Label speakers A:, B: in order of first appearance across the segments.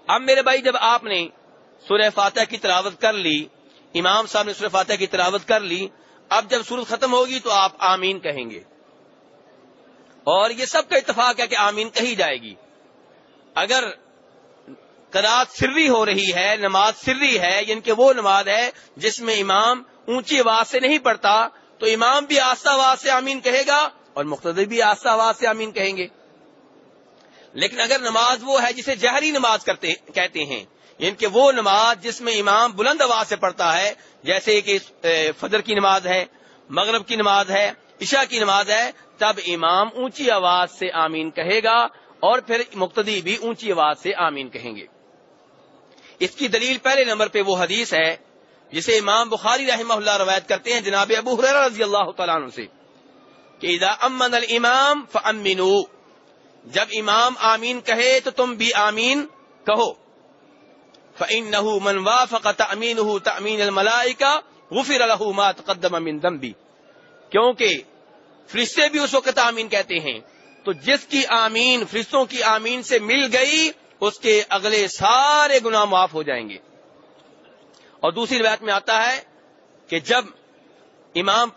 A: اب میرے بھائی جب آپ نے سورہ فاتحہ کی تلاوت کر لی، امام صاحب نے سورہ فاتحہ کی تلاوت کر لی، اب جب سورت ختم ہوگی تو آپ آمین کہیں گے، اور یہ سب کا اتفاق ہے کہ آمین کہی جائے گی۔ اگر قرات سری ہو رہی ہے، نماز سری ہے، یعنی کہ وہ نماز ہے جس میں امام اونچی آواز سے نہیں پڑھتا، تو امام بھی آہستہ آواز سے آمین کہے گا اور مقتدی بھی آہستہ آواز سے آمین کہیں گے۔ لیکن اگر نماز وہ ہے جسے جہری نماز کہتے ہیں، یعنی کہ وہ نماز جس میں امام بلند آواز سے پڑھتا ہے، جیسے کہ فجر کی نماز ہے، مغرب کی نماز ہے، عشاء کی نماز ہے، تب امام اونچی آواز سے آمین کہے گا اور پھر مقتدی بھی اونچی آواز سے آمین کہیں گے۔ اس کی دلیل پہلے نمبر پہ وہ حدیث ہے جسے امام بخاری رحمہ اللہ روایت کرتے ہیں جناب ابو ہریرہ رضی اللہ تعالیٰ عنہ سے کہ اذا امن الامام فامنوا، جب امام آمین کہے تو تم بھی آمین کہو۔ فإنه من وافق تأمینه تأمین الملائکہ غفر له ما تقدم من ذنبہ، کیونکہ فرشتے بھی اس وقت آمین کہتے ہیں، تو جس کی آمین فرشتوں کی آمین سے مل گئی اس کے اگلے سارے گناہ معاف ہو جائیں گے۔ اور دوسری روایت میں آتا ہے کہ جب امام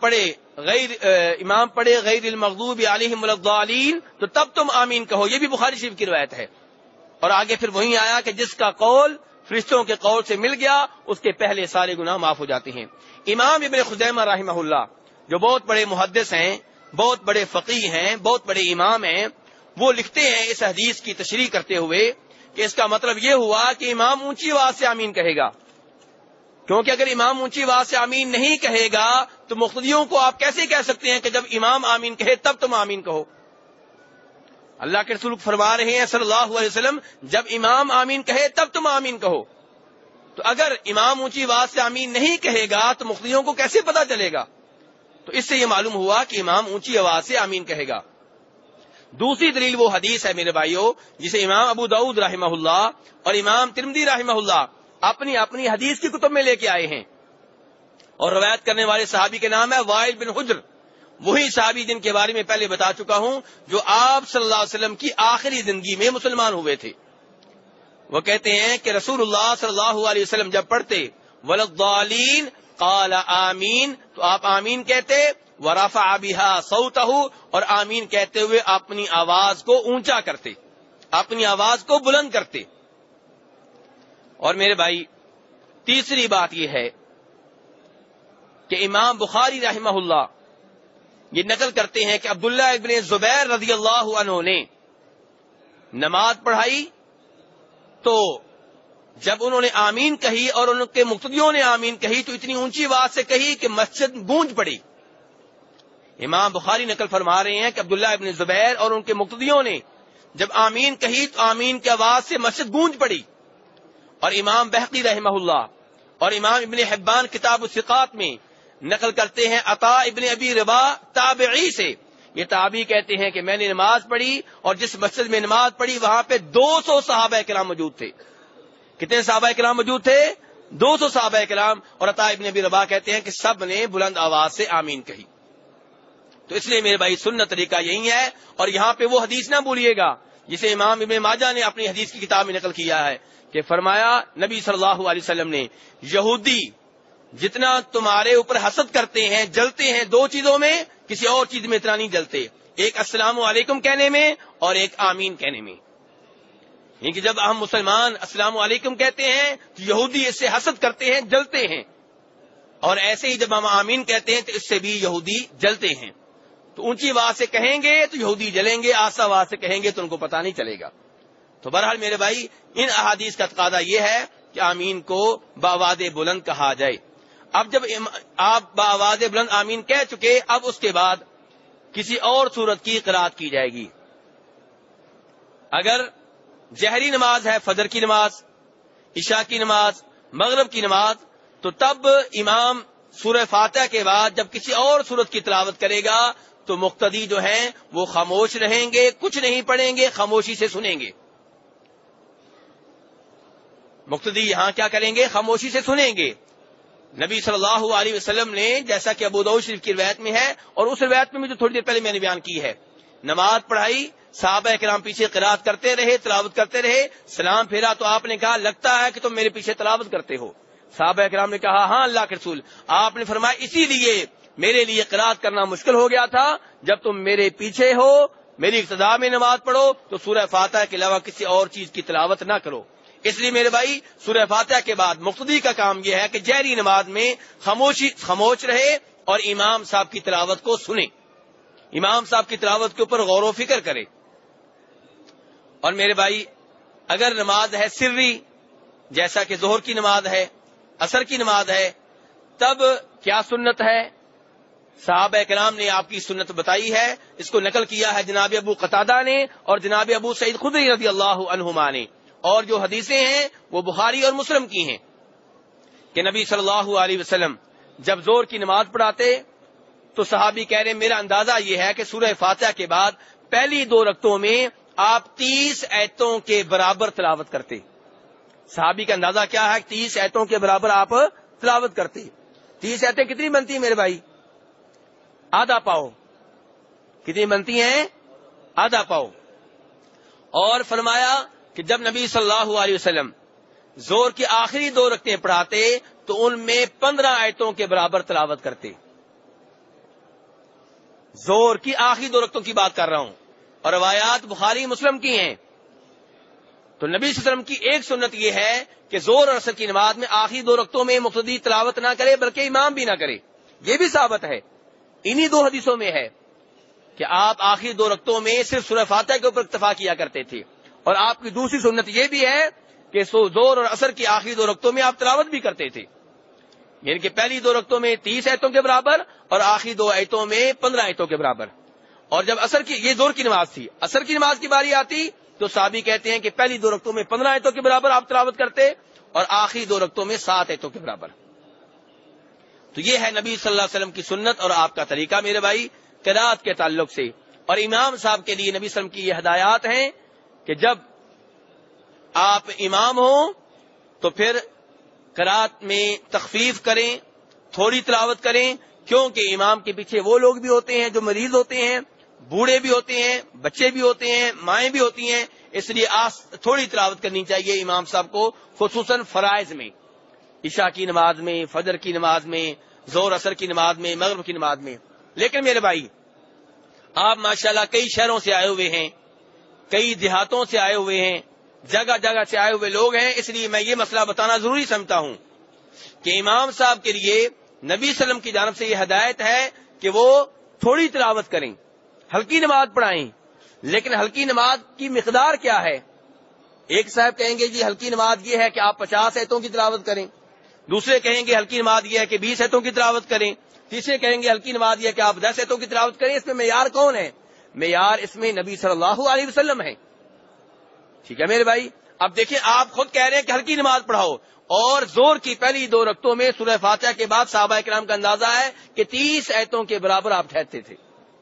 A: پڑھے غیر المغضوب علیہم الضالین تو تب تم آمین کہو، یہ بھی بخاری شریف کی روایت ہے۔ اور آگے پھر وہی آیا کہ جس کا قول فرشتوں کے قول سے مل گیا اس کے پہلے سارے گناہ معاف ہو جاتے ہیں۔ امام ابن خزیمہ رحمہ اللہ جو بہت بڑے محدث ہیں، بہت بڑے فقیہ ہیں، بہت بڑے امام ہیں، وہ لکھتے ہیں اس حدیث کی تشریح کرتے ہوئے کہ اس کا مطلب یہ ہوا کہ امام اونچی آواز سے آمین کہے گا، کیونکہ اگر امام اونچی آواز سے آمین نہیں کہے گا تو مقتدیوں کو آپ کیسے کہہ سکتے ہیں کہ جب امام آمین کہے تب تم آمین کہو؟ اللہ کے رسول فرما رہے ہیں صلی اللہ علیہ وسلم جب امام آمین کہے تب تم آمین کہو، تو اگر امام اونچی آواز سے آمین نہیں کہے گا تو مقتدیوں کو کیسے پتا چلے گا؟ تو اس سے یہ معلوم ہوا کہ امام اونچی آواز سے آمین کہے گا۔ دوسری دلیل وہ حدیث ہے میرے بھائیوں جسے امام ابو داؤد رحمہ اللہ اور امام ترمذی رحمہ اللہ اپنی اپنی حدیث کی کتب میں لے کے آئے ہیں، اور روایت کرنے والے صحابی کے نام ہے وائل بن حجر، وہی صحابی جن کے بارے میں پہلے بتا چکا ہوں جو آپ صلی اللہ علیہ وسلم کی آخری زندگی میں مسلمان ہوئے تھے۔ وہ کہتے ہیں کہ رسول اللہ صلی اللہ علیہ وسلم جب پڑھتے وللضالین قال آمین تو آپ آمین کہتے، ورفع بها صوته، اور آمین کہتے ہوئے اپنی آواز کو اونچا کرتے، اپنی آواز کو بلند کرتے۔ اور میرے بھائی تیسری بات یہ ہے کہ امام بخاری رحمہ اللہ یہ نقل کرتے ہیں کہ عبداللہ ابن زبیر رضی اللہ عنہ نے نماز پڑھائی تو جب انہوں نے آمین کہی اور ان کے مقتدیوں نے آمین کہی تو اتنی اونچی آواز سے کہی کہ مسجد گونج پڑی۔ امام بخاری نقل فرما رہے ہیں کہ عبداللہ ابن زبیر اور ان کے مقتدیوں نے جب آمین کہی تو آمین کی آواز سے مسجد گونج پڑی۔ اور امام بہقی رحمہ اللہ اور امام ابن حبان کتاب الثقات میں نقل کرتے ہیں عطا ابن ابی رباح تابعی سے، یہ تابعی کہتے ہیں کہ میں نے نماز پڑھی اور جس مسجد میں نماز پڑھی وہاں پہ 200 صحابہ کرام موجود تھے۔ کتنے صحابہ کرام موجود تھے؟ 200 صحابہ کرام، اور عطا ابن ابی رباح کہتے ہیں کہ سب نے بلند آواز سے آمین کہی۔ تو اس لیے میرے بھائی سنت طریقہ یہی ہے، اور یہاں پہ وہ حدیث نہ بھولیے گا جسے امام ابن ماجہ نے اپنی حدیث کی کتاب میں نقل کیا ہے کہ فرمایا نبی صلی اللہ علیہ وسلم نے یہودی جتنا تمہارے اوپر حسد کرتے ہیں، جلتے ہیں دو چیزوں میں، کسی اور چیز میں اتنا نہیں جلتے، ایک السلام علیکم کہنے میں اور ایک آمین کہنے میں۔ یعنی کہ جب ہم مسلمان السلام علیکم کہتے ہیں تو یہودی اس سے حسد کرتے ہیں، جلتے ہیں، اور ایسے ہی جب ہم آمین کہتے ہیں تو اس سے بھی یہودی جلتے ہیں۔ تو اونچی آواز سے کہیں گے تو یہودی جلیں گے، آہستہ آواز سے کہیں گے تو ان کو پتہ نہیں چلے گا۔ تو بہرحال میرے بھائی ان احادیث کا تقاضا یہ ہے کہ آمین کو بآواز بلند کہا جائے۔ اب جب آپ بآواز بلند آمین کہہ چکے، اب اس کے بعد کسی اور صورت کی قرات کی جائے گی۔ اگر جہری نماز ہے، فجر کی نماز، عشاء کی نماز، مغرب کی نماز، تو تب امام سورہ فاتحہ کے بعد جب کسی اور صورت کی تلاوت کرے گا تو مقتدی جو ہیں وہ خاموش رہیں گے، کچھ نہیں پڑھیں گے، خاموشی سے سنیں گے۔ مقتدی یہاں کیا کریں گے؟ خاموشی سے سنیں گے۔ نبی صلی اللہ علیہ وسلم نے جیسا کہ ابو داؤد شریف کی روایت میں ہے اور اس روایت میں جو تھوڑی دیر پہلے میں نے بیان کی ہے نماز پڑھائی، صحابہ کرام پیچھے قرات کرتے رہے، تلاوت کرتے رہے، سلام پھیرا تو آپ نے کہا لگتا ہے کہ تم میرے پیچھے تلاوت کرتے ہو. صحابہ کرام نے کہا ہاں اللہ کے رسول. آپ نے فرمایا اسی لیے میرے لیے قرات کرنا مشکل ہو گیا تھا، جب تم میرے پیچھے ہو میری اقتداء میں نماز پڑھو تو سورہ فاتحہ کے علاوہ کسی اور چیز کی تلاوت نہ کرو. اس لیے میرے بھائی سورہ فاتحہ کے بعد مقتدی کا کام یہ ہے کہ جہری نماز میں خاموش رہے اور امام صاحب کی تلاوت کو سنے، امام صاحب کی تلاوت کے اوپر غور و فکر کرے. اور میرے بھائی اگر نماز ہے سری، جیسا کہ ظہر کی نماز ہے، عصر کی نماز ہے، تب کیا سنت ہے؟ صحابہ کرام نے آپ کی سنت بتائی ہے. اس کو نقل کیا ہے جناب ابو قتادہ نے اور جناب ابو سعید خدری رضی اللہ عنہما نے. اور جو حدیثیں ہیں وہ بخاری اور مسلم کی ہیں کہ نبی صلی اللہ علیہ وسلم جب ظہر کی نماز پڑھاتے تو صحابی کہہ رہے میرا اندازہ یہ ہے کہ سورہ فاتحہ کے بعد پہلی 2 رکعتوں میں آپ 30 آیتوں کے برابر تلاوت کرتے. صحابی کا اندازہ کیا ہے؟ 30 آیتوں کے برابر آپ تلاوت کرتے. 30 آیتیں کتنی بنتی ہیں میرے بھائی؟ آدھا پاؤ. کتنی بنتی ہیں؟ آدھا پاؤ. اور فرمایا کہ جب نبی صلی اللہ علیہ وسلم ظہر کی آخری 2 رکعتیں پڑھاتے تو ان میں 15 آیتوں کے برابر تلاوت کرتے. ظہر کی آخری 2 رکعتوں کی بات کر رہا ہوں اور روایات بخاری مسلم کی ہیں. تو نبی صلی اللہ علیہ وسلم کی ایک سنت یہ ہے کہ ظہر اور عصر کی نماز میں آخری 2 رکعتوں میں مقتدی تلاوت نہ کرے بلکہ امام بھی نہ کرے. یہ بھی ثابت ہے انہی 2 حدیثوں میں ہے کہ آپ آخری 2 رکعتوں میں صرف سورہ فاتحہ کے اوپر اکتفا کیا کرتے تھے. اور آپ کی دوسری سنت یہ بھی ہے کہ ظہر اور عصر کی آخری 2 رکعتوں میں آپ تلاوت بھی کرتے تھے، یعنی کہ پہلی 2 رکعتوں میں 30 آیتوں کے برابر اور آخری 2 آیتوں میں 15 آیتوں کے برابر. اور جب عصر کی یہ ظہر کی نماز تھی، عصر کی نماز کی باری آتی تو صحابی کہتے ہیں کہ پہلی 2 رکعتوں میں 15 آیتوں کے برابر آپ تلاوت کرتے اور آخری 2 رکعتوں میں 7 آیتوں کے برابر. تو یہ ہے نبی صلی اللہ علیہ وسلم کی سنت اور آپ کا طریقہ میرے بھائی قرات کے تعلق سے. اور امام صاحب کے لیے نبی صلی اللہ علیہ وسلم کی یہ ہدایات ہیں کہ جب آپ امام ہوں تو پھر قرات میں تخفیف کریں، تھوڑی تلاوت کریں، کیونکہ امام کے پیچھے وہ لوگ بھی ہوتے ہیں جو مریض ہوتے ہیں، بوڑھے بھی ہوتے ہیں، بچے بھی ہوتے ہیں، مائیں بھی ہوتی ہیں. اس لیے تھوڑی تلاوت کرنی چاہیے امام صاحب کو، خصوصاً فرائض میں، عشاء کی نماز میں، فجر کی نماز میں، ظہر عصر کی نماز میں، مغرب کی نماز میں. لیکن میرے بھائی آپ ماشاءاللہ کئی شہروں سے آئے ہوئے ہیں، کئی دیہاتوں سے آئے ہوئے ہیں، جگہ جگہ سے آئے ہوئے لوگ ہیں. اس لیے میں یہ مسئلہ بتانا ضروری سمجھتا ہوں کہ امام صاحب کے لیے نبی صلی اللہ علیہ وسلم کی جانب سے یہ ہدایت ہے کہ وہ تھوڑی تلاوت کریں، ہلکی نماز پڑھائیں. لیکن ہلکی نماز کی مقدار کیا ہے؟ ایک صاحب کہیں گے جی ہلکی نماز یہ ہے کہ آپ 50 آیتوں کی تلاوت کریں، دوسرے کہیں گے ہلکی نماز یہ ہے کہ 20 آیتوں کی تلاوت کریں، تیسرے کہیں گے ہلکی نماز یہ ہے کہ آپ 10 آیتوں کی تلاوت کریں. اس میں معیار کون ہے؟ معیار اس میں نبی صلی اللہ علیہ وسلم ہے. ٹھیک ہے میرے بھائی. اب دیکھیں آپ خود کہہ رہے ہیں کہ ہلکی نماز پڑھاؤ اور ظہر کی پہلی 2 رکعتوں میں سورہ فاتحہ کے بعد صحابہ کرام کا اندازہ ہے کہ 30 آیتوں کے برابر آپ ٹھہرتے تھے.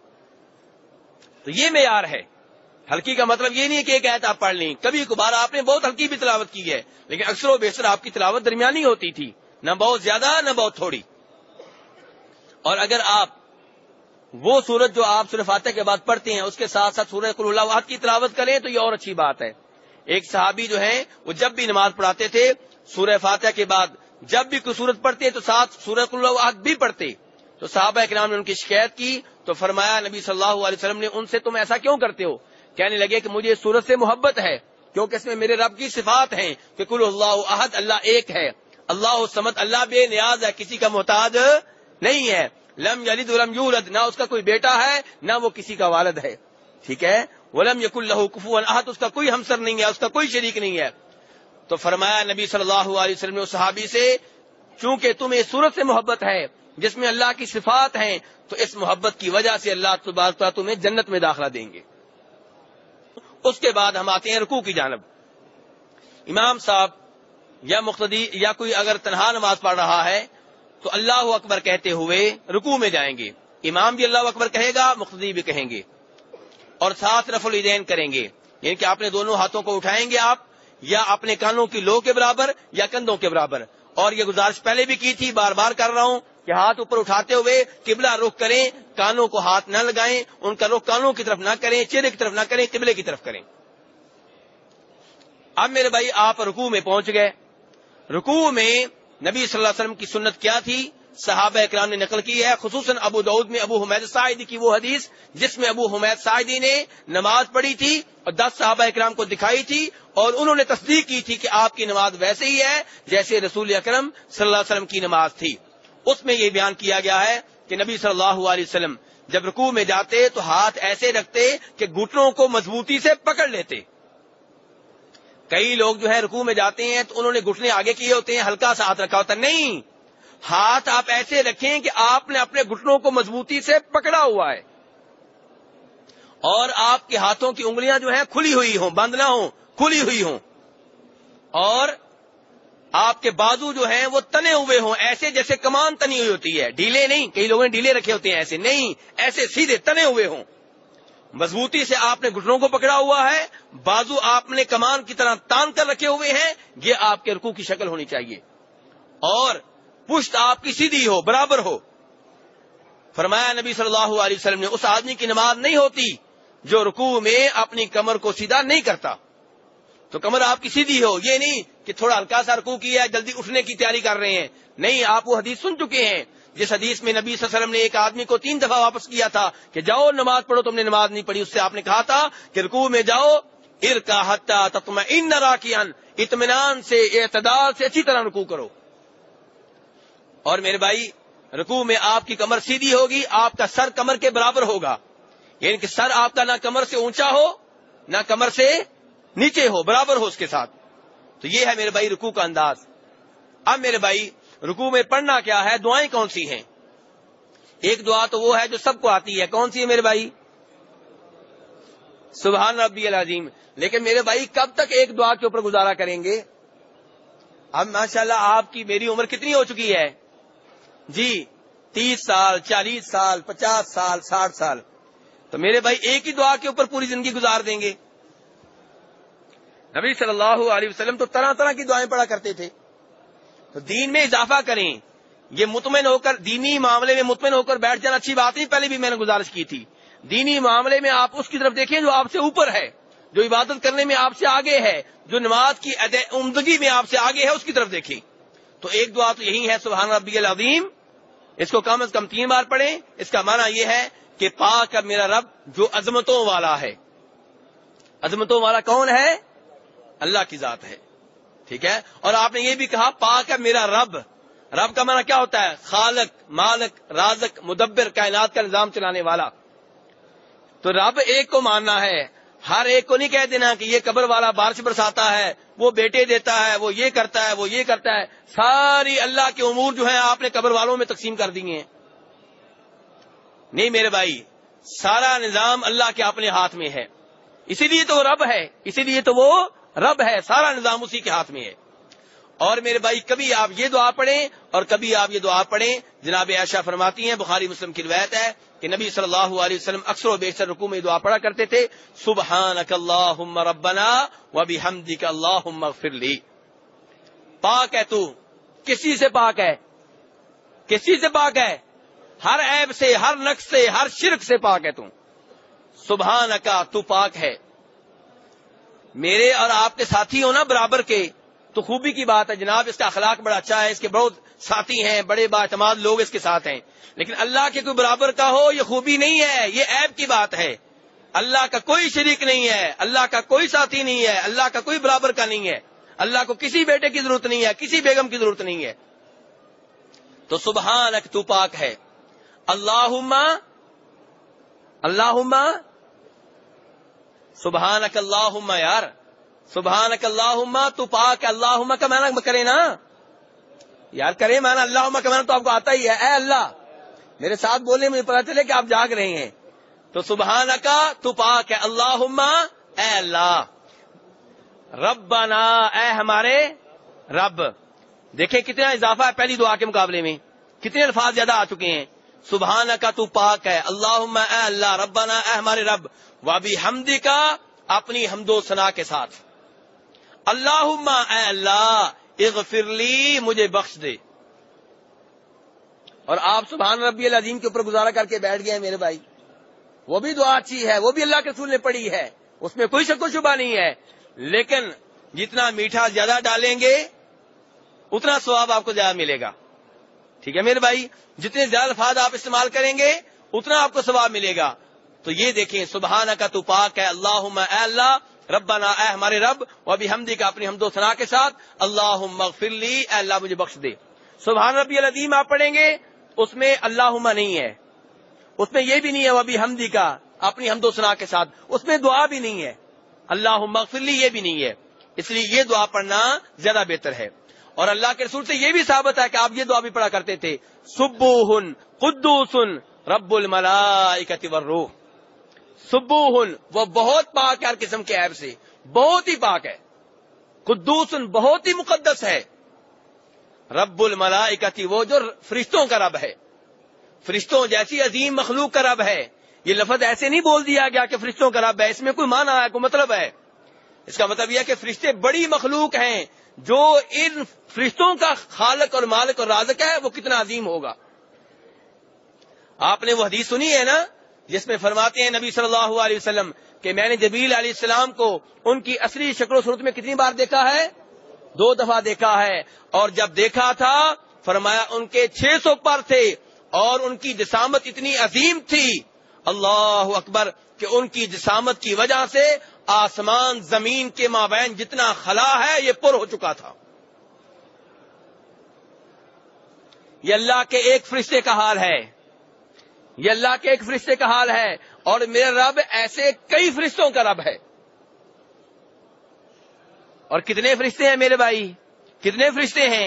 A: تو یہ معیار ہے. ہلکی کا مطلب یہ نہیں ہے کہ ایک آیت آپ پڑھ لیں، کبھی کبھار آپ نے بہت ہلکی بھی تلاوت کی ہے، لیکن اکثر و بیشتر آپ کی تلاوت درمیانی ہوتی تھی، نہ بہت زیادہ نہ بہت تھوڑی. اور اگر آپ وہ سورت جو آپ سورہ فاتحہ کے بعد پڑھتے ہیں اس کے ساتھ ساتھ سورہ قل اللہ احد کی تلاوت کریں تو یہ اور اچھی بات ہے. ایک صحابی جو ہیں وہ جب بھی نماز پڑھاتے تھے سورہ فاتحہ کے بعد جب بھی کوئی سورت پڑھتے تو ساتھ سورہ قل اللہ احد بھی پڑھتے. تو صحابہ کرام نے ان کی شکایت کی تو فرمایا نبی صلی اللہ علیہ وسلم نے ان سے تم ایسا کیوں کرتے ہو؟ کہنے لگے کہ مجھے اس سورت سے محبت ہے کیونکہ اس میں میرے رب کی صفات ہیں کہ قل اللہ احد، اللہ ایک ہے، اللہ الصمد، اللہ بے نیاز ہے، کسی کا محتاج نہیں ہے، لم یلد ولم یولد، نہ اس کا کوئی بیٹا ہے نہ وہ کسی کا والد ہے. ٹھیک ہے، ولم یکن لہ کفوا احد، اس کا کوئی ہمسر نہیں ہے، اس کا کوئی شریک نہیں ہے. تو فرمایا نبی صلی اللہ علیہ وسلم نے اس صحابی سے چونکہ تمہیں اس سورت سے محبت ہے جس میں اللہ کی صفات ہیں تو اس محبت کی وجہ سے اللہ تبارک تعالیٰ تمہیں جنت میں داخلہ دیں گے. اس کے بعد ہم آتے ہیں رکوع کی جانب. امام صاحب یا مقتدی یا کوئی اگر تنہا نماز پڑھ رہا ہے تو اللہ اکبر کہتے ہوئے رکوع میں جائیں گے. امام بھی اللہ اکبر کہے گا، مقتدی بھی کہیں گے، اور ساتھ رفع الیدین کریں گے، یعنی کہ اپنے دونوں ہاتھوں کو اٹھائیں گے آپ یا اپنے کانوں کی لو کے برابر یا کندھوں کے برابر. اور یہ گزارش پہلے بھی کی تھی، بار بار کر رہا ہوں کہ ہاتھ اوپر اٹھاتے ہوئے قبلہ رخ کریں، کانوں کو ہاتھ نہ لگائیں، ان کا رخ کانوں کی طرف نہ کریں، چہرے کی طرف نہ کریں، قبلے کی طرف کریں۔ اب میرے بھائی آپ رکوع میں پہنچ گئے۔ رکوع میں نبی صلی اللہ علیہ وسلم کی سنت کیا تھی؟ صحابہ اکرام نے نقل کی ہے، خصوصاً ابو داؤد میں ابو حمید ساعدی کی وہ حدیث جس میں ابو حمید ساعدی نے نماز پڑھی تھی اور 10 صحابہ اکرام کو دکھائی تھی، اور انہوں نے تصدیق کی تھی کہ آپ کی نماز ویسے ہی ہے جیسے رسول اکرم صلی اللہ علیہ وسلم کی نماز تھی۔ اس میں یہ بیان کیا گیا ہے کہ نبی صلی اللہ علیہ وسلم جب رکوع میں جاتے تو ہاتھ ایسے رکھتے کہ گھٹنوں کو مضبوطی سے پکڑ لیتے۔ کئی لوگ جو ہے رکوع میں جاتے ہیں تو انہوں نے گھٹنے آگے کیے ہوتے ہیں، ہلکا سا ہاتھ رکھا ہوتا ہے، نہیں، ہاتھ آپ ایسے رکھیں کہ آپ نے اپنے گھٹنوں کو مضبوطی سے پکڑا ہوا ہے، اور آپ کے ہاتھوں کی انگلیاں جو ہیں کھلی ہوئی ہوں، بند نہ ہوں، کھلی ہوئی ہوں، اور آپ کے بازو جو ہیں وہ تنے ہوئے ہوں، ایسے جیسے کمان تنی ہوئی ہوتی ہے، ڈھیلے نہیں، کئی لوگوں نے ڈھیلے رکھے ہوتے ہیں، ایسے نہیں، ایسے سیدھے تنے ہوئے ہوں، مضبوطی سے آپ نے گھٹنوں کو پکڑا ہوا ہے، بازو آپ نے کمان کی طرح تان کر رکھے ہوئے ہیں، یہ آپ کے رکوع کی شکل ہونی چاہیے، اور پشت آپ کی سیدھی ہو، برابر ہو۔ فرمایا نبی صلی اللہ علیہ وسلم نے اس آدمی کی نماز نہیں ہوتی جو رکوع میں اپنی کمر کو سیدھا نہیں کرتا۔ تو کمر آپ کی سیدھی ہو، یہ نہیں کہ تھوڑا ہلکا سا رکوع کیا ہے، جلدی اٹھنے کی تیاری کر رہے ہیں، نہیں، آپ وہ حدیث سن چکے ہیں جس حدیث میں نبی صلی اللہ علیہ وسلم نے ایک آدمی کو 3 دفعہ واپس کیا تھا کہ جاؤ نماز پڑھو، تم نے نماز نہیں پڑھی۔ اس سے آپ نے کہا تھا کہ رکوع میں جاؤ، ارکع حتی تطمئن راکعا، اطمینان سے، اعتدال سے اچھی طرح رکوع کرو۔ اور میرے بھائی رکوع میں آپ کی کمر سیدھی ہوگی، آپ کا سر کمر کے برابر ہوگا، یعنی کہ سر آپ کا نہ کمر سے اونچا ہو نہ کمر سے نیچے ہو، برابر ہو اس کے ساتھ۔ تو یہ ہے میرے بھائی رکوع کا انداز۔ اب میرے بھائی رکوع میں پڑھنا کیا ہے، دعائیں کون سی ہیں؟ ایک دعا تو وہ ہے جو سب کو آتی ہے، کون سی ہے میرے بھائی؟ سبحان ربی العظیم۔ لیکن میرے بھائی کب تک ایک دعا کے اوپر گزارا کریں گے؟ اب ماشاءاللہ آپ کی میری عمر کتنی ہو چکی ہے جی؟ 30 سال، 40 سال، 50 سال، 60 سال، تو میرے بھائی ایک ہی دعا کے اوپر پوری زندگی گزار دیں گے؟ نبی صلی اللہ علیہ وسلم تو طرح طرح کی دعائیں پڑھا کرتے تھے۔ تو دین میں اضافہ کریں، یہ مطمئن ہو کر دینی معاملے میں مطمئن ہو کر بیٹھ جانا اچھی بات نہیں، پہلے بھی میں نے گزارش کی تھی، دینی معاملے میں آپ اس کی طرف دیکھیں جو آپ سے اوپر ہے، جو عبادت کرنے میں آپ سے آگے ہے، جو نماز کی عمدگی میں آپ سے آگے ہے، اس کی طرف دیکھیں۔ تو ایک دعا تو یہی ہے سبحان ربی العظیم، اس کو کم از کم 3 بار پڑھیں۔ اس کا معنی یہ ہے کہ پاک ہے میرا رب جو عظمتوں والا ہے۔ عظمتوں والا کون ہے؟ اللہ کی ذات ہے، ٹھیک ہے؟ اور آپ نے یہ بھی کہا پاک ہے میرا رب۔ رب کا معنی کیا ہوتا ہے؟ خالق، مالک، رازق، مدبر، کائنات کا نظام چلانے والا۔ تو رب ایک کو ماننا ہے، ہر ایک کو نہیں کہہ دینا کہ یہ قبر والا بارش برساتا ہے، وہ بیٹے دیتا ہے، وہ یہ کرتا ہے، وہ یہ کرتا ہے۔ ساری اللہ کے امور جو ہیں آپ نے قبر والوں میں تقسیم کر دیے ہیں۔ نہیں میرے بھائی، سارا نظام اللہ کے اپنے ہاتھ میں ہے، اسی لیے تو وہ رب ہے، اسی لیے تو وہ رب ہے، سارا نظام اسی کے ہاتھ میں ہے۔ اور میرے بھائی کبھی آپ یہ دعا پڑھیں اور کبھی آپ یہ دعا پڑھیں۔ جناب عائشہ فرماتی ہیں، بخاری مسلم کی روایت ہے کہ نبی صلی اللہ علیہ وسلم اکثر و بیشتر رکوع میں دعا پڑھا کرتے تھے، سبحانک اللہم ربنا وبحمدک اللہم اغفر لی۔ پاک ہے تو، کس چیز سے پاک ہے؟ کس چیز سے پاک ہے؟ ہر عیب سے، ہر نقص سے، ہر شرک سے پاک ہے تو۔ سبحانکا، تو پاک ہے۔ میرے اور آپ کے ساتھی ہو نا برابر کے، تو خوبی کی بات ہے جناب، اس کا اخلاق بڑا اچھا ہے، اس کے بہت ساتھی ہیں، بڑے بااعتماد لوگ اس کے ساتھ ہیں، لیکن اللہ کے کوئی برابر کا ہو یہ خوبی نہیں ہے، یہ عیب کی بات ہے۔ اللہ کا کوئی شریک نہیں ہے، اللہ کا کوئی ساتھی نہیں ہے، اللہ کا کوئی برابر کا نہیں ہے، اللہ کو کسی بیٹے کی ضرورت نہیں ہے، کسی بیگم کی ضرورت نہیں ہے۔ تو سبحانک، تو پاک ہے۔ اللہم، اللہم، سبحانک اللہم، یار سبحانک اللہم، تو پاک ہے۔ اللہم کا معنی کرے نا یار، کرے معنی، اللہم کا معنی تو آپ کو آتا ہی ہے، اے اللہ۔ میرے ساتھ بولنے مجھے پتا چلے کہ آپ جاگ رہے ہیں۔ تو سبحانکا، تو پاک ہے، اللہم، اے اللہ، ربنا، اے ہمارے رب۔ دیکھیں کتنا اضافہ ہے پہلی دعا کے مقابلے میں، کتنے الفاظ زیادہ آ چکے ہیں۔ سبحانکا، تو پاک ہے، اللہم، اے اللہ، ربنا، اے ہمارے رب، وبحمدکا، اپنی حمد و ثنا کے ساتھ، اللہم، اے اللہ، اغفر لی، مجھے بخش دے۔ اور آپ سبحان ربی العظیم کے اوپر گزارا کر کے بیٹھ گئے ہیں میرے بھائی، وہ بھی دعا اچھی ہے، وہ بھی اللہ کے رسول نے پڑھی ہے، اس میں کوئی شک و شبہ نہیں ہے، لیکن جتنا میٹھا زیادہ ڈالیں گے اتنا ثواب آپ کو زیادہ ملے گا. ٹھیک ہے میرے بھائی، جتنے زیادہ الفاظ آپ استعمال کریں گے اتنا آپ کو ثواب ملے گا. تو یہ دیکھیں، سبحانک تو پاک ہے، اللہم اے اللہ، ربنا اے ہمارے رب، وبحمدک اپنی حمد و ثنا کے ساتھ، اللہم اغفر لی اے اللہ مجھے بخش دے. سبحان ربی العظیم آپ پڑھیں گے اس میں اللہم نہیں ہے، اس میں یہ بھی نہیں ہے وبحمدک اپنی حمد و ثنا کے ساتھ، اس میں دعا بھی نہیں ہے، اللہم اغفر لی یہ بھی نہیں ہے. اس لیے یہ دعا پڑھنا زیادہ بہتر ہے. اور اللہ کے رسول سے یہ بھی ثابت ہے کہ آپ یہ دعا بھی پڑھا کرتے تھے، سبوح قدوس رب الملائکۃ والروح. سبوح وہ بہت پاک ہے ہر قسم کے عیب سے، بہت ہی پاک ہے. قدوس بہت ہی مقدس ہے. رب الملائکۃ وہ جو فرشتوں کا رب ہے، فرشتوں جیسی عظیم مخلوق کا رب ہے. یہ لفظ ایسے نہیں بول دیا گیا کہ فرشتوں کا رب ہے، اس میں کوئی معنی ہے، کوئی مطلب ہے. اس کا مطلب یہ ہے کہ فرشتے بڑی مخلوق ہیں، جو ان فرشتوں کا خالق اور مالک اور رازق ہے وہ کتنا عظیم ہوگا. آپ نے وہ حدیث سنی ہے نا جس میں فرماتے ہیں نبی صلی اللہ علیہ وسلم کہ میں نے جبریل علیہ السلام کو ان کی اصلی شکل و صورت میں کتنی بار دیکھا ہے؟ 2 دفعہ دیکھا ہے. اور جب دیکھا تھا فرمایا ان کے 600 پر تھے اور ان کی جسامت اتنی عظیم تھی، اللہ اکبر، کہ ان کی جسامت کی وجہ سے آسمان زمین کے مابین جتنا خلا ہے یہ پر ہو چکا تھا. یہ اللہ کے ایک فرشتے کا حال ہے، یہ اللہ کے ایک فرشتے کا حال ہے. اور میرا رب ایسے کئی فرشتوں کا رب ہے. اور کتنے فرشتے ہیں میرے بھائی؟ کتنے فرشتے ہیں؟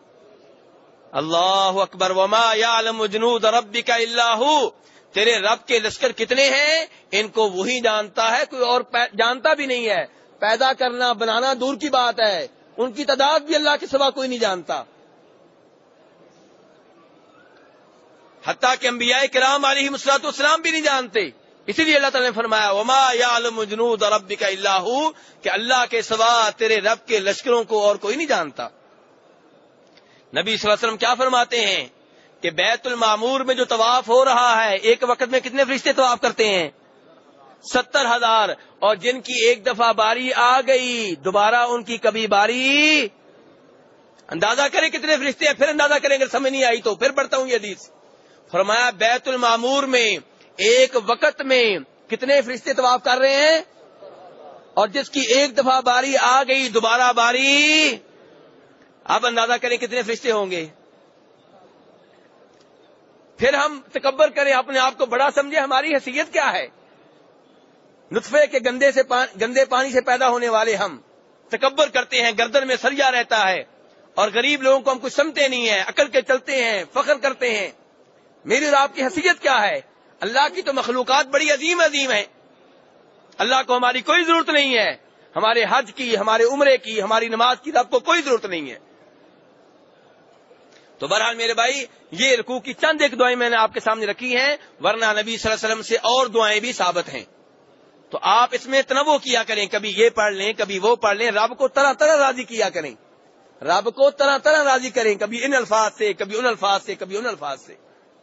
A: اللہ اکبر. وما یعلم جنود ربک الا ہو. تیرے رب کے لشکر کتنے ہیں ان کو وہی جانتا ہے، کوئی اور جانتا بھی نہیں ہے. پیدا کرنا بنانا دور کی بات ہے، ان کی تعداد بھی اللہ کے سوا کوئی نہیں جانتا. حتیٰ کہ انبیاء کرام علیہم الصلوۃ والسلام بھی نہیں جانتے. اسی لیے اللہ تعالیٰ نے فرمایا وما یعلم جنود ربک الا ہو، کہ اللہ کے سوا تیرے رب کے لشکروں کو اور کوئی نہیں جانتا. نبی صلی اللہ علیہ وسلم کیا فرماتے ہیں کہ بیت المعمور میں جو طواف ہو رہا ہے ایک وقت میں کتنے فرشتے طواف کرتے ہیں؟ 70,000. اور جن کی ایک دفعہ باری آ گئی دوبارہ ان کی کبھی باری، اندازہ کریں کتنے فرشتے ہیں، پھر اندازہ کریں اگر سمجھ نہیں آئی تو پھر پڑھتا ہوں یہ حدیث. فرمایا بیت المعمور میں ایک وقت میں کتنے فرشتے طواف کر رہے ہیں، اور جس کی ایک دفعہ باری آ گئی دوبارہ باری، آپ اندازہ کریں کتنے فرشتے ہوں گے. پھر ہم تکبر کریں، اپنے آپ کو بڑا سمجھے، ہماری حیثیت کیا ہے؟ نطفے کے گندے پانی سے پیدا ہونے والے ہم تکبر کرتے ہیں، گردن میں سریا رہتا ہے، اور غریب لوگوں کو ہم کچھ سمجھتے نہیں ہیں، عقل کے چلتے ہیں، فخر کرتے ہیں. میری اور آپ کی حیثیت کیا ہے؟ اللہ کی تو مخلوقات بڑی عظیم عظیم ہیں، اللہ کو ہماری کوئی ضرورت نہیں ہے. ہمارے حج کی، ہمارے عمرے کی، ہماری نماز کی رب کو کوئی ضرورت نہیں ہے. تو بہرحال میرے بھائی یہ رکوع کی چند ایک دعائیں میں نے آپ کے سامنے رکھی ہیں، ورنہ نبی صلی اللہ علیہ وسلم سے اور دعائیں بھی ثابت ہیں. تو آپ اس میں تنوع کیا کریں، کبھی یہ پڑھ لیں کبھی وہ پڑھ لیں، رب کو طرح طرح راضی کیا کریں، رب کو طرح طرح راضی کریں، کبھی ان الفاظ سے کبھی ان الفاظ سے کبھی ان الفاظ سے.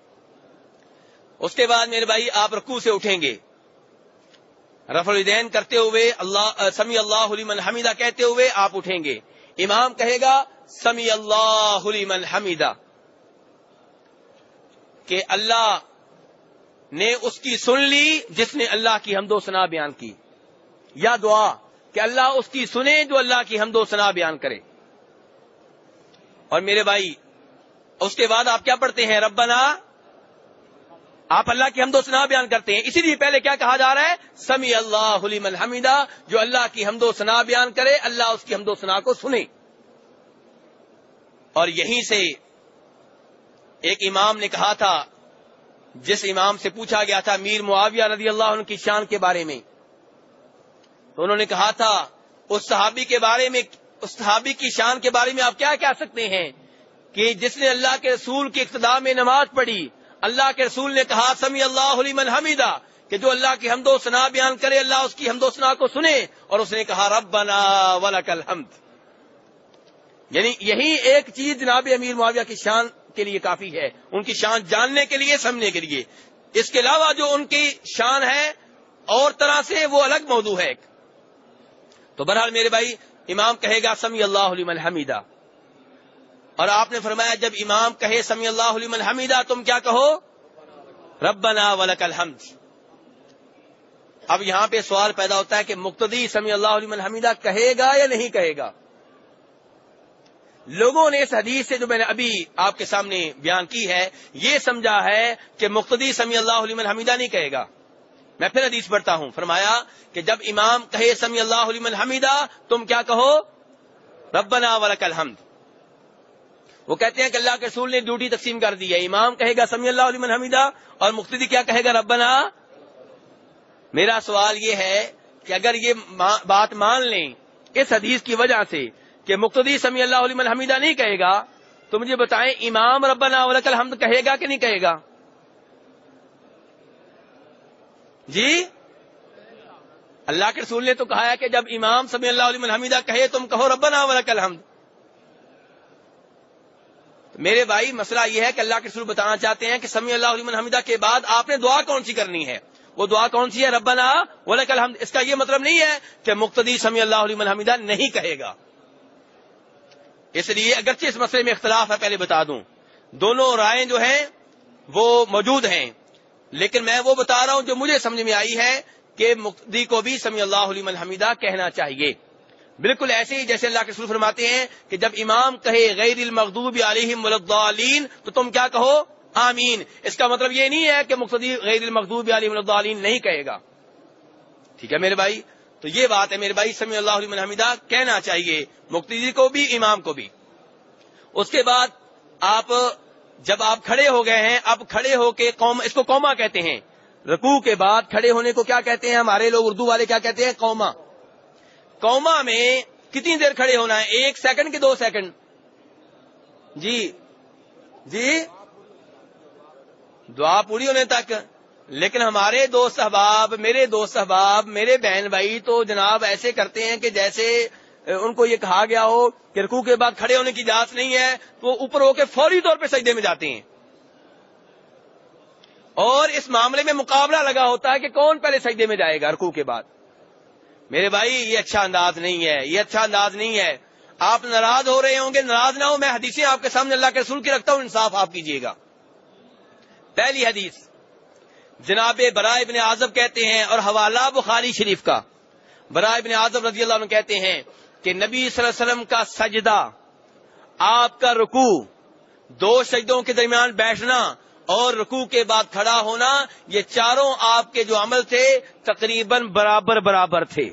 A: اس کے بعد میرے بھائی آپ رکوع سے اٹھیں گے رفع الیدین کرتے ہوئے، اللہ سمیع اللہ لمن حمیدہ کہتے ہوئے آپ اٹھیں گے. امام کہے گا سمیع اللہ لمن حمیدہ، کہ اللہ نے اس کی سن لی جس نے اللہ کی حمد و ثنا بیان کی، یا دعا کہ اللہ اس کی سنے جو اللہ کی حمد و ثنا بیان کرے. اور میرے بھائی اس کے بعد آپ کیا پڑھتے ہیں؟ ربنا، آپ اللہ کی حمد و ثنا بیان کرتے ہیں. اسی لیے پہلے کیا کہا جا رہا ہے؟ سمیع اللہ لمن حمیدہ، جو اللہ کی حمد و ثنا بیان کرے اللہ اس کی حمد و ثنا کو سنے. اور یہیں سے ایک امام نے کہا تھا، جس امام سے پوچھا گیا تھا میر معاویہ رضی اللہ عنہ کی شان کے بارے میں، تو انہوں نے کہا تھا اس صحابی کے بارے میں، اس صحابی کی شان کے بارے میں آپ کیا کہہ سکتے ہیں کہ جس نے اللہ کے رسول کی اقتداء میں نماز پڑھی، اللہ کے رسول نے کہا سمیع اللہ لمن حمیدہ، کہ جو اللہ کی حمد و ثنا بیان کرے اللہ اس کی حمد و ثنا کو سنے، اور اس نے کہا ربنا ولک الحمد. یعنی یہی ایک چیز جناب امیر معاویہ کی شان کے لیے کافی ہے، ان کی شان جاننے کے لیے، سمجھنے کے لیے. اس کے علاوہ جو ان کی شان ہے اور طرح سے، وہ الگ موضوع ہے. تو بہرحال میرے بھائی، امام کہے گا سمی اللہ لمن حمیدہ، اور آپ نے فرمایا جب امام کہے سمی اللہ لمن حمیدہ تم کیا کہو؟ ربنا ولک الحمد. اب یہاں پہ سوال پیدا ہوتا ہے کہ مقتدی سمی اللہ لمن حمیدہ کہے گا یا نہیں کہے گا؟ لوگوں نے اس حدیث سے جو میں نے ابھی آپ کے سامنے بیان کی ہے یہ سمجھا ہے کہ مقتدی سمی اللہ لمن حمیدہ نہیں کہے گا. میں پھر حدیث پڑھتا ہوں. فرمایا کہ جب امام کہے سمی اللہ لمن حمیدہ تم کیا کہو؟ ربنا ولک الحمد. وہ کہتے ہیں کہ اللہ کے رسول نے ڈیوٹی تقسیم کر دی ہے، امام کہے گا سمی اللہ لمن حمیدہ اور مقتدی کیا کہے گا؟ ربنا. میرا سوال یہ ہے کہ اگر یہ بات مان لیں اس حدیث کی وجہ سے کہ مقتدی سمی اللہ لمن حمیدہ نہیں کہے گا، تو مجھے بتائیں امام ربنا ولک الحمد کہے گا کہ نہیں کہے گا؟ جی، اللہ کے رسول نے تو کہا ہے کہ جب امام سمی اللہ لمن حمیدہ کہے تم کہو ربنا ولک الحمد. میرے بھائی مسئلہ یہ ہے کہ اللہ کے رسول بتانا چاہتے ہیں کہ سمی اللہ لمن حمیدہ کے بعد آپ نے دعا کون سی کرنی ہے؟ وہ دعا کون سی ہے؟ ربنا ولک الحمد. اس کا یہ مطلب نہیں ہے کہ مقتدی سمی اللہ لمن حمیدہ نہیں کہے گا. اس لیے اگرچہ اس مسئلے میں اختلاف ہے، پہلے بتا دوں دونوں رائیں جو ہیں وہ موجود ہیں، لیکن میں وہ بتا رہا ہوں جو مجھے سمجھ میں آئی ہے کہ مقتدی کو بھی سمی اللہ لمن حمیدہ کہنا چاہیے. بالکل ایسے ہی جیسے اللہ کے رسول فرماتے ہیں کہ جب امام کہے غیر المغضوب علیہم ولا الضالین تو تم کیا کہو؟ آمین. اس کا مطلب یہ نہیں ہے کہ مقتدی غیر المغضوب علیہم ولا الضالین نہیں کہے گا. ٹھیک ہے میرے بھائی؟ تو یہ بات ہے میرے بھائی، سمی اللہ لمن حمیدہ کہنا چاہیے مقتدی کو بھی امام کو بھی. اس کے بعد جب آپ کھڑے ہو گئے ہیں، اب کھڑے ہو کے اس کو قوما کہتے ہیں. رکوع کے بعد کھڑے ہونے کو کیا کہتے ہیں؟ ہمارے لوگ اردو والے کیا کہتے ہیں؟ قوما. قوما میں کتنی دیر کھڑے ہونا ہے؟ 1 سیکنڈ کہ 2 سیکنڈ؟ جی دعا پوری ہونے تک. لیکن ہمارے دوست احباب، میرے دوست احباب، میرے بہن بھائی تو جناب ایسے کرتے ہیں کہ جیسے ان کو یہ کہا گیا ہو کہ رکوع کے بعد کھڑے ہونے کی اجازت نہیں ہے، تو وہ اوپر ہو کے فوری طور پہ سجدے میں جاتے ہیں. اور اس معاملے میں مقابلہ لگا ہوتا ہے کہ کون پہلے سجدے میں جائے گا رکوع کے بعد. میرے بھائی یہ اچھا انداز نہیں ہے، یہ اچھا انداز نہیں ہے. آپ ناراض ہو رہے ہوں گے، ناراض نہ ہو، میں حدیثیں آپ کے سامنے اللہ کے رسول کی رکھتا ہوں، انصاف آپ کیجیے گا. پہلی حدیث جناب براء ابن عازب کہتے ہیں، اور حوالہ بخاری شریف کا، براء ابن عازب رضی اللہ عنہ کہتے ہیں کہ نبی صلی اللہ علیہ وسلم کا سجدہ، آپ کا رکوع، 2 سجدوں کے درمیان بیٹھنا اور رکوع کے بعد کھڑا ہونا، یہ چاروں آپ کے جو عمل تھے تقریباً برابر تھے.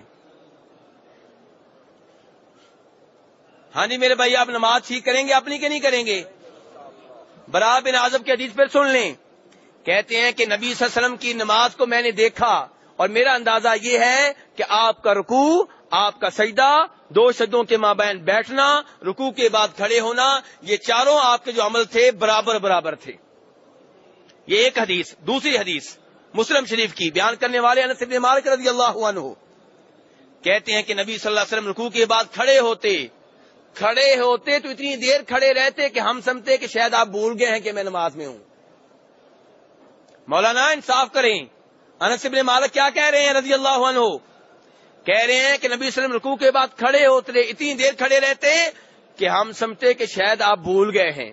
A: ہاں جی میرے بھائی، آپ نماز ٹھیک کریں گے اپنی کہ نہیں کریں گے؟ براء بن عازب کی حدیث پھر سن لیں. کہتے ہیں کہ نبی صلی اللہ علیہ وسلم کی نماز کو میں نے دیکھا اور میرا اندازہ یہ ہے کہ آپ کا رکوع، آپ کا سجدہ، 2 سجدوں کے مابین بیٹھنا، رکوع کے بعد کھڑے ہونا، یہ چاروں آپ کے جو عمل تھے برابر تھے. یہ ایک حدیث. دوسری حدیث مسلم شریف کی، بیان کرنے والے انس بن مالک رضی اللہ عنہ کہتے ہیں کہ نبی صلی اللہ علیہ وسلم رکوع کے بعد کھڑے ہوتے تو اتنی دیر کھڑے رہتے کہ ہم سمجھتے کہ شاید آپ بھول گئے ہیں کہ میں نماز میں ہوں. مولانا انصاف کریں، انس بن مالک کیا کہہ رہے ہیں رضی اللہ عنہ؟ کہہ رہے ہیں کہ نبی صلی اللہ علیہ وسلم رکوع کے بعد کھڑے ہوتے، اتنی دیر کھڑے رہتے کہ ہم سمجھتے کہ شاید آپ بھول گئے ہیں.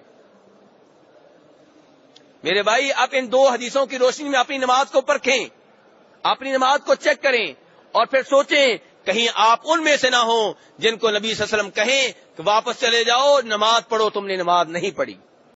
A: میرے بھائی، آپ ان 2 حدیثوں کی روشنی میں اپنی نماز کو پرکھیں، اپنی نماز کو چیک کریں اور پھر سوچیں کہیں آپ ان میں سے نہ ہوں جن کو نبی صلی اللہ علیہ وسلم کہیں کہ واپس چلے جاؤ، نماز پڑھو، تم نے نماز نہیں پڑھی.